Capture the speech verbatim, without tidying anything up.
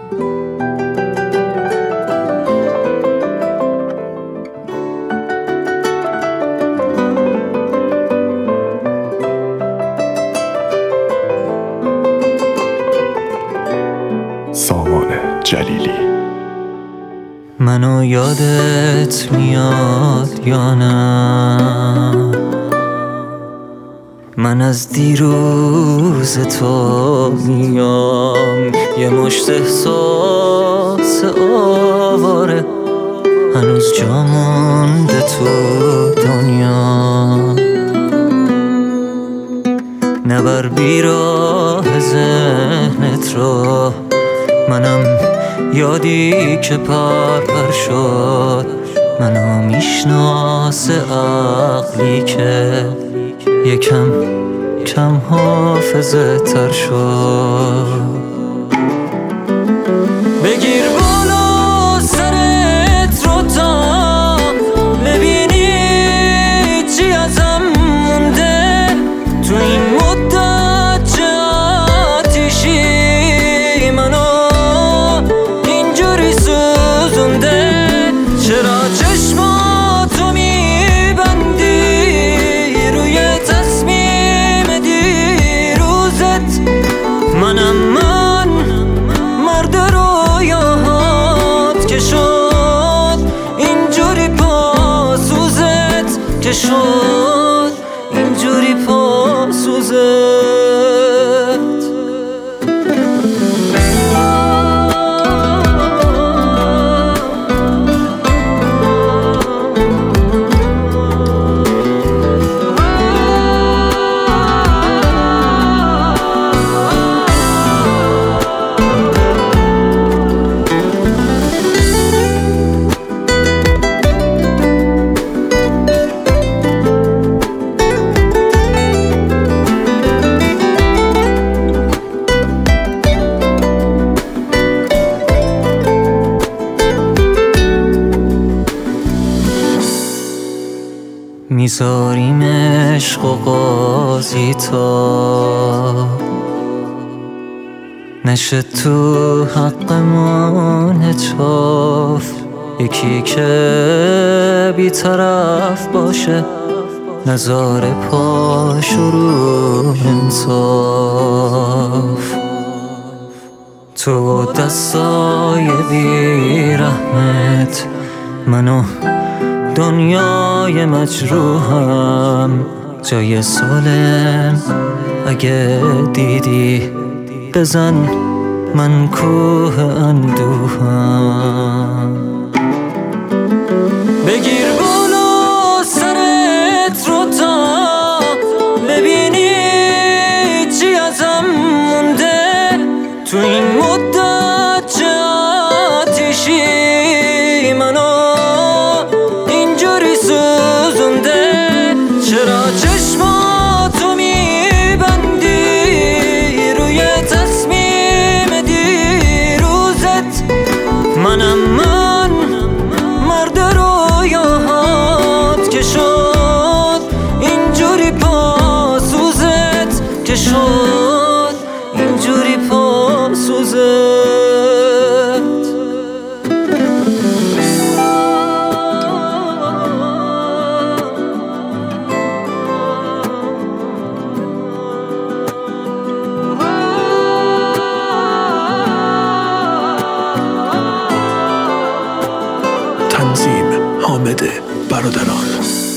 سامان جلیلی. منو یادت میاد یا نه؟ من از دیروز تو میام، یه مشت احساس آواره هنوز جا مونده تو دنیا. نبر بیراه ذهنت رو، منم یادی که پر پر شد. منو میشناسه عقلی که یکم کم حافظه تر شد. بگیر بالا سرت رو تا ببینی چی ازم مونده تو این مدت چه آتیشی منو اینجوری سوزونده. چرا چشماتو میبندی روی تصمیم دیروزت؟ منم من مرد رویاهات که شد اینجوری پاسوزت، که شد اینجوری پاسوزت. میذاریم عشق و قاضی تا نشه تو حقمون هچاف. یکی که بی‌طرف باشه نذاره پاش رو انصاف. تو دستای بی‌رحمت منو دنیای مجروحم جای سالم اگه دیدی بزن من کوه اندوهم. بگیر بالا سرت رو تا ببینی چی ازم مونده تو این مدت چه آتیشی منو سوزونده. چرا چشماتو میبندی روی تصمیم دیروزت؟ منم من مرد رویاهات که شد اینجوری پاسوزت، که شد اینجوری پاسوزت. تنظیم حامد برادران.